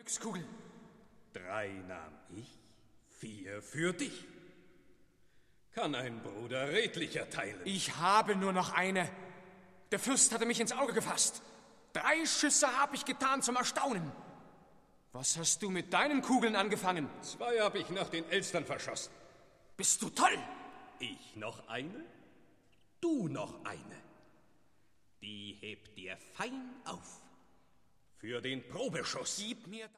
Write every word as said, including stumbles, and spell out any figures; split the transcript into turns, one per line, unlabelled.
Sechs Kugeln.
Drei nahm ich, vier für dich. Kann ein Bruder redlicher teilen?
Ich habe nur noch eine. Der Fürst hatte mich ins Auge gefasst. Drei Schüsse habe ich getan zum Erstaunen. Was hast du mit deinen Kugeln angefangen?
Zwei habe ich nach den Elstern verschossen.
Bist du toll?
Ich noch eine, du noch eine. Die hebt dir fein auf. Für den Probeschuss.
Gib mir...